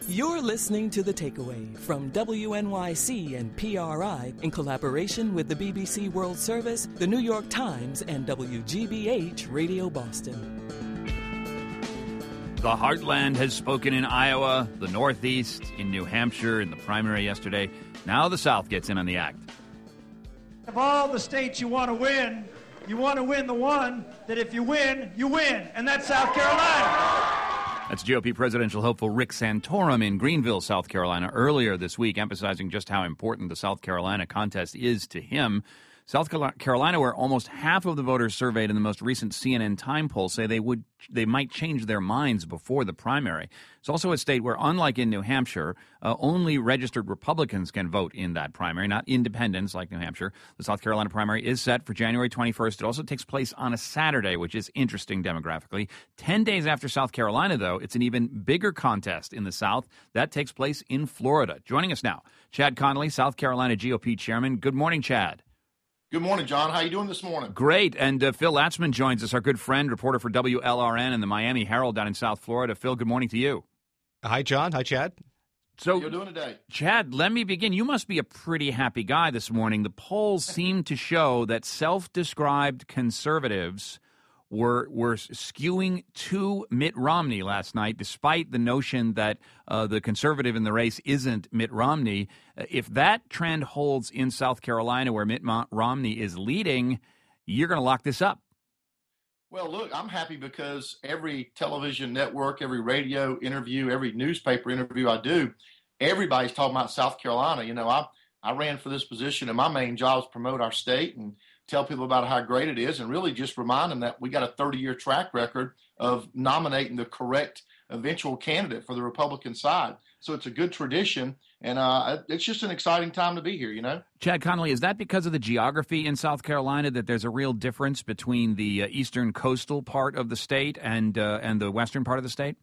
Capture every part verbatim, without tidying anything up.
You're listening to The Takeaway from W N Y C and P R I in collaboration with the B B C World Service, the New York Times, and W G B H Radio Boston. The Heartland has spoken in Iowa, the Northeast, in New Hampshire, in the primary yesterday. Now the South gets in on the act. Of all the states you want to win, you want to win the one that if you win, you win, and that's South Carolina. That's G O P presidential hopeful Rick Santorum in Greenville, South Carolina, earlier this week, emphasizing just how important the South Carolina contest is to him. South Carolina, where almost half of the voters surveyed in the most recent C N N Time poll say they would they might change their minds before the primary. It's also a state where, unlike in New Hampshire, uh, only registered Republicans can vote in that primary, not independents like New Hampshire. The South Carolina primary is set for January twenty-first. It also takes place on a Saturday, which is interesting demographically. Ten days after South Carolina, though, it's an even bigger contest in the South. That takes place in Florida. Joining us now, Chad Connolly, South Carolina G O P chairman. Good morning, Chad. Good morning, John. How are you doing this morning? Great. And uh, Phil Latzman joins us, our good friend, reporter for W L R N and the Miami Herald down in South Florida. Phil, good morning to you. Hi, John. Hi, Chad. So, How are you doing today? Chad, let me begin. You must be a pretty happy guy this morning. The polls seem to show that self-described conservatives were were skewing to Mitt Romney last night, despite the notion that uh, the conservative in the race isn't Mitt Romney. Uh, if that trend holds in South Carolina, where Mitt Mo- Romney is leading, you're going to lock this up. Well, look, I'm happy because every television network, every radio interview, every newspaper interview I do, everybody's talking about South Carolina. You know, I I ran for this position, and my main job is promote our state and tell people about how great it is, and really just remind them that we got a thirty-year track record of nominating the correct eventual candidate for the Republican side. So it's a good tradition, and uh, it's just an exciting time to be here, you know? Chad Connolly, is that because of the geography in South Carolina, that there's a real difference between the uh, eastern coastal part of the state and uh, and the western part of the state?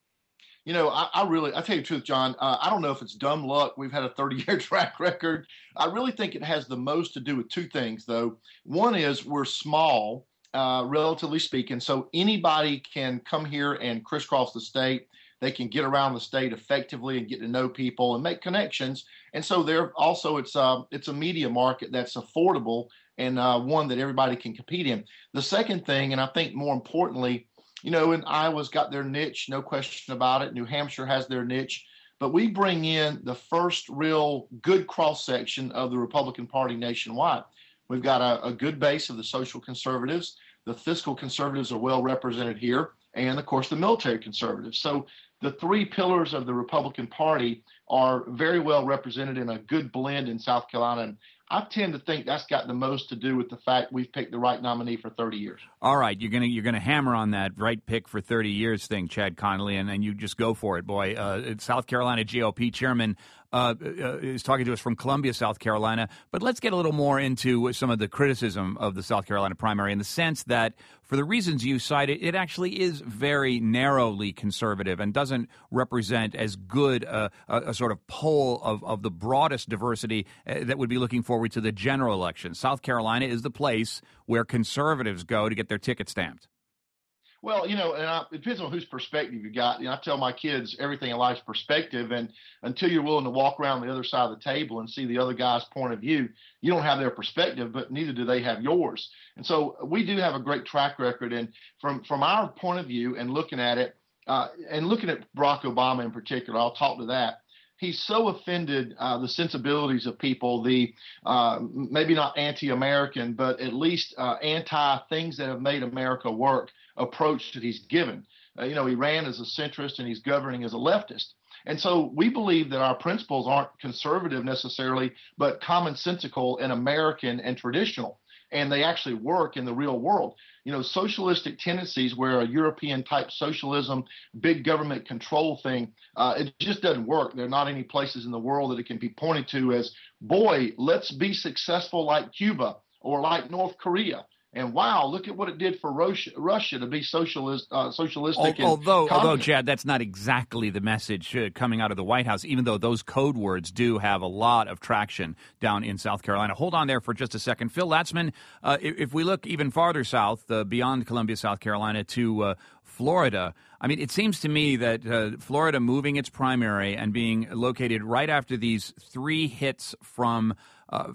You know, I, I really, I tell you the truth, John, uh, I don't know if it's dumb luck. We've had a thirty-year track record. I really think it has the most to do with two things, though. One is we're small, uh, relatively speaking, so anybody can come here and crisscross the state. They can get around the state effectively and get to know people and make connections. And so there also it's uh, it's a media market that's affordable and uh, one that everybody can compete in. The second thing, and I think more importantly, you know, and Iowa's got their niche, no question about it. New Hampshire has their niche. But we bring in the first real good cross-section of the Republican Party nationwide. We've got a, a good base of the social conservatives. The fiscal conservatives are well represented here. And, of course, the military conservatives. So the three pillars of the Republican Party are very well represented in a good blend in South Carolina. And I tend to think that's got the most to do with the fact we've picked the right nominee for thirty years. All right, you're gonna you're gonna hammer on that right pick for thirty years thing, Chad Connolly, and, and you just go for it, boy. Uh, South Carolina G O P chairman uh, uh, is talking to us from Columbia, South Carolina. But let's get a little more into some of the criticism of the South Carolina primary in the sense that, for the reasons you cited, it actually is very narrowly conservative and doesn't represent as good a, a, a sort of poll of, of the broadest diversity uh, that would be looking forward to the general election. South Carolina is the place where conservatives go to get their ticket stamped. Well, you know, and I, it depends on whose perspective you got. You know, I tell my kids everything in life's perspective, and until you're willing to walk around the other side of the table and see the other guy's point of view, you don't have their perspective, but neither do they have yours. And so we do have a great track record, and from from our point of view and looking at it, uh, and looking at Barack Obama in particular, I'll talk to that. He's so offended uh, the sensibilities of people, the uh, maybe not anti-American, but at least uh, anti-things that have made America work approach that he's given. Uh, you know, he ran as a centrist and he's governing as a leftist. And so we believe that our principles aren't conservative necessarily, but commonsensical and American and traditional. And they actually work in the real world. You know, socialistic tendencies where a European type socialism, big government control thing, uh, it just doesn't work. There are not any places in the world that it can be pointed to as, boy, let's be successful like Cuba or like North Korea. And wow, look at what it did for Russia, Russia to be socialist, uh, socialistic. Although, although, Chad, that's not exactly the message uh, coming out of the White House, even though those code words do have a lot of traction down in South Carolina. Hold on there for just a second. Phil Latzman, uh, if, if we look even farther south, uh, beyond Columbia, South Carolina, to uh, Florida. I mean, it seems to me that uh, Florida moving its primary and being located right after these three hits from uh,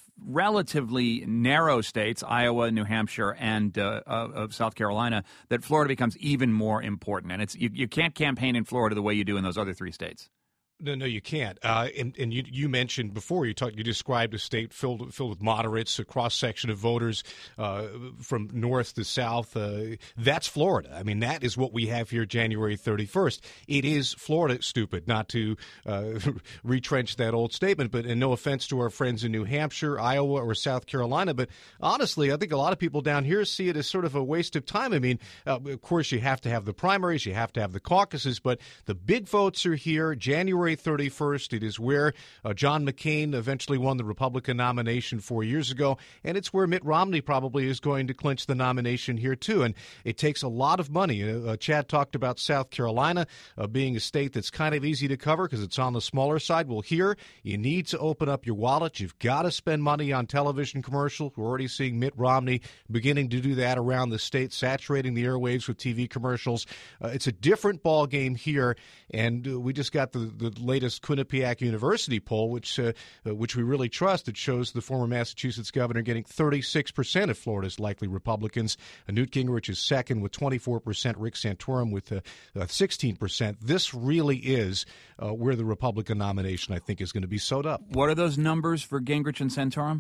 relatively narrow states, Iowa, New Hampshire, and uh, uh, South Carolina, that Florida becomes even more important. And it's you, you can't campaign in Florida the way you do in those other three states. No, no, you can't. Uh, and and you, you mentioned before, you talked, you described a state filled filled with moderates, a cross section of voters uh, from north to south. Uh, that's Florida. I mean, that is what we have here, January thirty-first. It is Florida, stupid, not to uh, retrench that old statement. But and no offense to our friends in New Hampshire, Iowa, or South Carolina, but honestly, I think a lot of people down here see it as sort of a waste of time. I mean, uh, of course, you have to have the primaries, you have to have the caucuses, but the big votes are here, January thirty-first. It is where uh, John McCain eventually won the Republican nomination four years ago, and it's where Mitt Romney probably is going to clinch the nomination here, too. And it takes a lot of money. Uh, Chad talked about South Carolina uh, being a state that's kind of easy to cover because it's on the smaller side. Well, here, you need to open up your wallet. You've got to spend money on television commercials. We're already seeing Mitt Romney beginning to do that around the state, saturating the airwaves with T V commercials. Uh, it's a different ball game here, and uh, we just got the, the latest Quinnipiac University poll, which uh, uh, which we really trust. It shows the former Massachusetts governor getting thirty-six percent of Florida's likely Republicans. Uh, Newt Gingrich is second with twenty-four percent. Rick Santorum with uh, uh, sixteen percent. This really is uh, where the Republican nomination, I think, is going to be sewed up. What are those numbers for Gingrich and Santorum?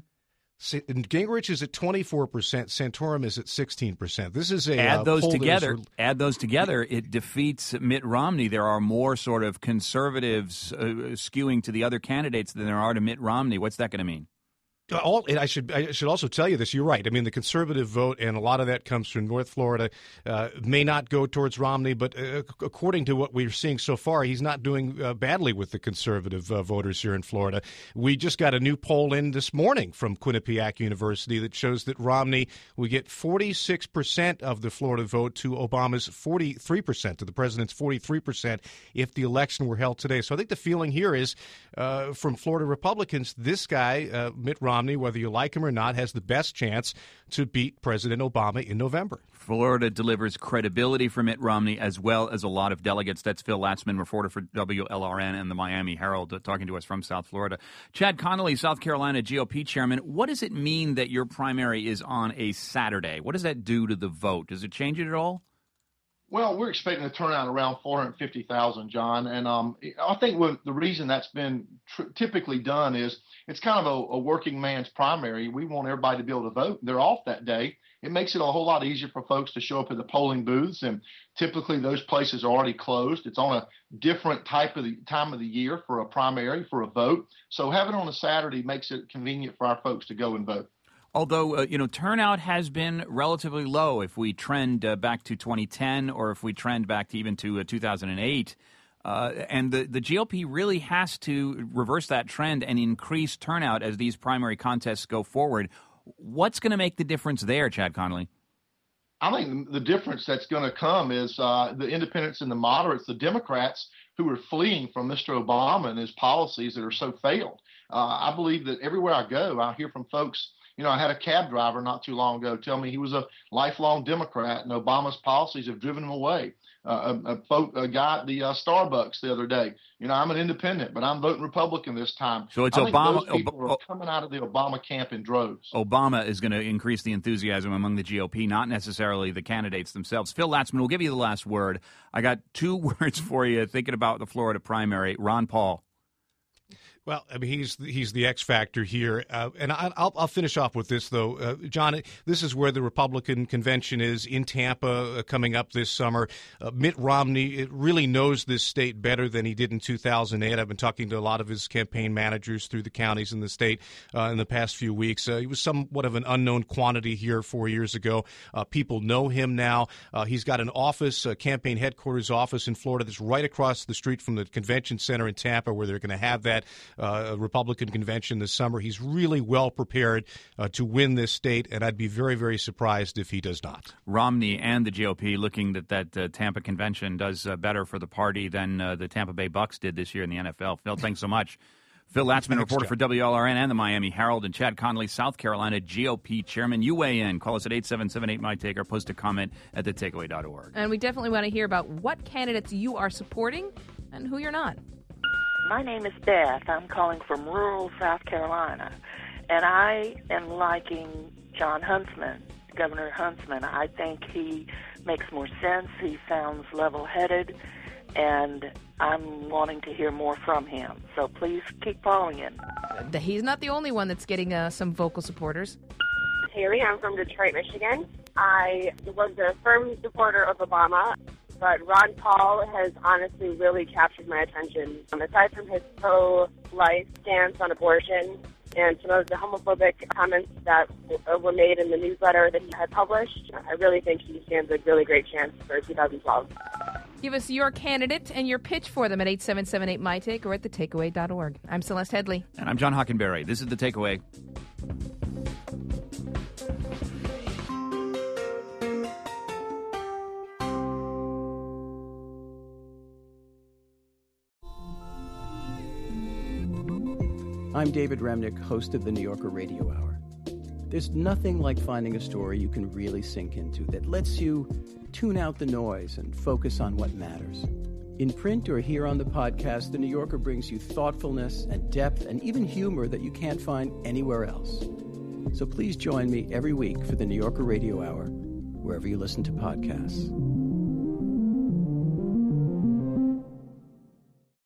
Gingrich is at twenty-four percent. Santorum is at sixteen percent. This is a add uh, those poll together. Re- add those together. It defeats Mitt Romney. There are more sort of conservatives uh, skewing to the other candidates than there are to Mitt Romney. What's that going to mean? All, and I should I should also tell you this. You're right. I mean, the conservative vote, and a lot of that comes from North Florida, uh, may not go towards Romney, but uh, according to what we're seeing so far, he's not doing uh, badly with the conservative uh, voters here in Florida. We just got a new poll in this morning from Quinnipiac University that shows that Romney will get forty-six percent of the Florida vote to Obama's forty-three percent, to the president's forty-three percent if the election were held today. So I think the feeling here is uh, from Florida Republicans, this guy, uh, Mitt Romney, Romney, whether you like him or not, has the best chance to beat President Obama in November. Florida delivers credibility for Mitt Romney as well as a lot of delegates. That's Phil Latzman, reporter for W L R N and the Miami Herald, uh, talking to us from South Florida. Chad Connolly, South Carolina G O P chairman. What does it mean that your primary is on a Saturday? What does that do to the vote? Does it change it at all? Well, we're expecting a turnout around four hundred fifty thousand, John. And um, I think what the reason that's been tr- typically done is it's kind of a, a working man's primary. We want everybody to be able to vote. They're off that day. It makes it a whole lot easier for folks to show up at the polling booths. And typically those places are already closed. It's on a different type of the time of the year for a primary, for a vote. So having it on a Saturday makes it convenient for our folks to go and vote. Although, uh, you know, turnout has been relatively low if we trend uh, back to twenty ten or if we trend back to even to uh, two thousand eight. Uh, and the, the G O P really has to reverse that trend and increase turnout as these primary contests go forward. What's going to make the difference there, Chad Connolly? I think the difference that's going to come is uh, the independents and the moderates, the Democrats who are fleeing from Mister Obama and his policies that are so failed. Uh, I believe that everywhere I go, I hear from folks. You know, I had a cab driver not too long ago tell me he was a lifelong Democrat and Obama's policies have driven him away. Uh, a, a, folk, a guy at the uh, Starbucks the other day, you know, I'm an independent, but I'm voting Republican this time. So it's I think Obama. Those people Ob- are coming out of the Obama camp in droves. Obama is going to increase the enthusiasm among the G O P, not necessarily the candidates themselves. Phil Latzman, we'll give you the last word. I got two words for you thinking about the Florida primary. Ron Paul. Well, I mean, he's he's the X factor here, uh, and I, I'll I'll finish off with this though, uh, John. This is where the Republican convention is in Tampa uh, coming up this summer. Uh, Mitt Romney really knows this state better than he did in two thousand eight. I've been talking to a lot of his campaign managers through the counties in the state uh, in the past few weeks. Uh, he was somewhat of an unknown quantity here four years ago. Uh, people know him now. Uh, he's got an office, a campaign headquarters office in Florida that's right across the street from the convention center in Tampa, where they're going to have that. Uh, a Republican convention this summer. He's really well prepared uh, to win this state, and I'd be very, very surprised if he does not. Romney and the G O P looking that that uh, Tampa convention does uh, better for the party than uh, the Tampa Bay Bucks did this year in the N F L. Phil, thanks so much. Phil Latzman, Thanks, reporter John. for W L R N and the Miami Herald, and Chad Connolly, South Carolina G O P chairman. You weigh in. Call us at eight seven seven eight M Y Take or post a comment at the takeaway dot org. And we definitely want to hear about what candidates you are supporting and who you're not. My name is Beth. I'm calling from rural South Carolina, and I am liking John Huntsman, Governor Huntsman. I think he makes more sense. He sounds level-headed, and I'm wanting to hear more from him. So please keep following him. He's not the only one that's getting uh, some vocal supporters. Haley, I'm from Detroit, Michigan. I was a firm supporter of Obama, but Ron Paul has honestly really captured my attention. Um, aside from his pro-life stance on abortion and some of the homophobic comments that w- were made in the newsletter that he had published, I really think he stands a really great chance for two thousand twelve. Give us your candidate and your pitch for them at eight seven seven eight M Y Take or at the takeaway dot org. I'm Celeste Headley. And I'm John Hockenberry. This is The Takeaway. I'm David Remnick, host of the New Yorker Radio Hour. There's nothing like finding a story you can really sink into that lets you tune out the noise and focus on what matters. In print or here on the podcast, The New Yorker brings you thoughtfulness and depth and even humor that you can't find anywhere else. So please join me every week for the New Yorker Radio Hour, wherever you listen to podcasts.